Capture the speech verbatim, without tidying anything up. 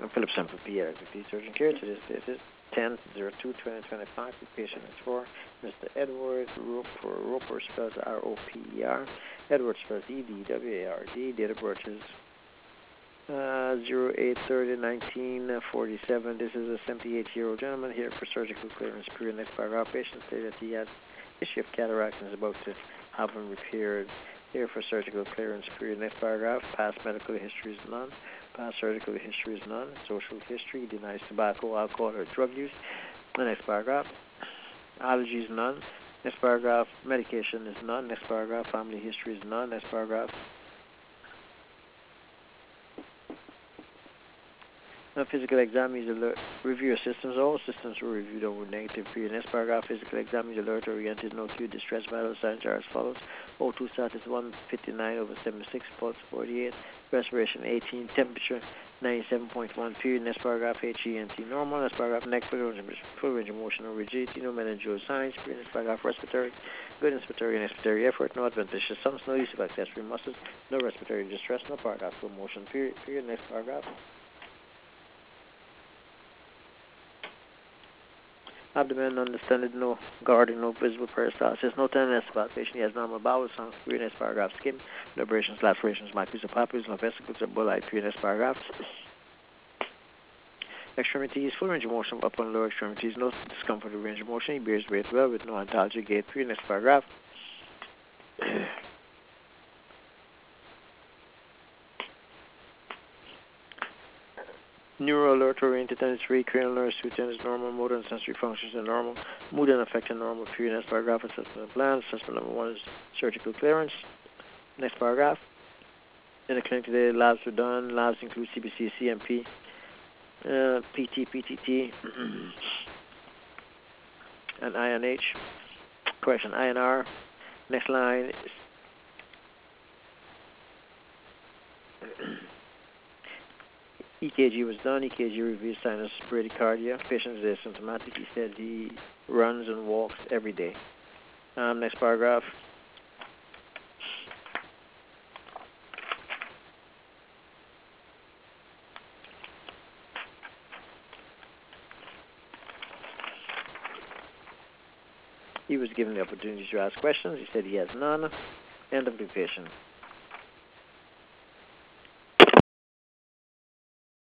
Philip Semple, P R, complete surgeon care. Today's date is ten oh two twenty twenty-five. The patient is for Mister Edward Roper. Roper spells R O P E R. Edward spells E D W A R D. Date of birth is uh, oh eight thirty nineteen forty-seven. This is a seventy-eight-year-old gentleman here for surgical clearance. Period. Next paragraph. Patient stated that he has issue of cataract and is about to have them repaired. Here for surgical clearance. Period. Next paragraph. Past medical history is none. Past surgical history is none. Social history denies tobacco, alcohol, or drug use. The next paragraph. Allergies none. Next paragraph. Medication is none. Next paragraph. Family history is none. Next paragraph. A physical exam is alert. Review your systems. All systems were reviewed over negative. Period. Next paragraph. Physical exam is alert oriented. No acute distress. Vital signs are as follows. O two status one fifty-nine over seventy-six. Pulse forty-eight. Respiration eighteen. Temperature ninety-seven point one. Period. Next paragraph. H E N T normal. Next paragraph. Neck full range, full range of motion or rigidity. No meningeal signs. Period. Next paragraph. Respiratory. Good inspiratory and expiratory effort. No adventitious sums. No use of accessory muscles. No respiratory distress. No paragraph. Full motion. Period. Period. Next paragraph. Abdomen undistended, no guarding, no visible peristalsis, no tenderness about patient. He has normal bowel sounds. Period. Next paragraph. Skin, no abrasions, lacerations, maculae, or papules, no vesicles or bullae. Period. Next paragraph. Extremities, full range of motion of upper and lower extremities, no discomfort or range of motion. He bears weight well with no antalgia gait. Period. Next paragraph. Neural alert oriented tendency three, cranial nerves, two ten is normal, motor and sensory functions are normal, mood and affect are normal. Period. Next paragraph. Assessment of plan. Assessment number one is surgical clearance. Next paragraph. In the clinic today, labs were done. Labs include C B C, C M P, uh, P T, P T T, and I N H. Correction, I N R. Next line. E K G was done. E K G reveals sinus bradycardia. Patient is asymptomatic. He said he runs and walks every day. Um, next paragraph. He was given the opportunity to ask questions. He said he has none. End of the patient.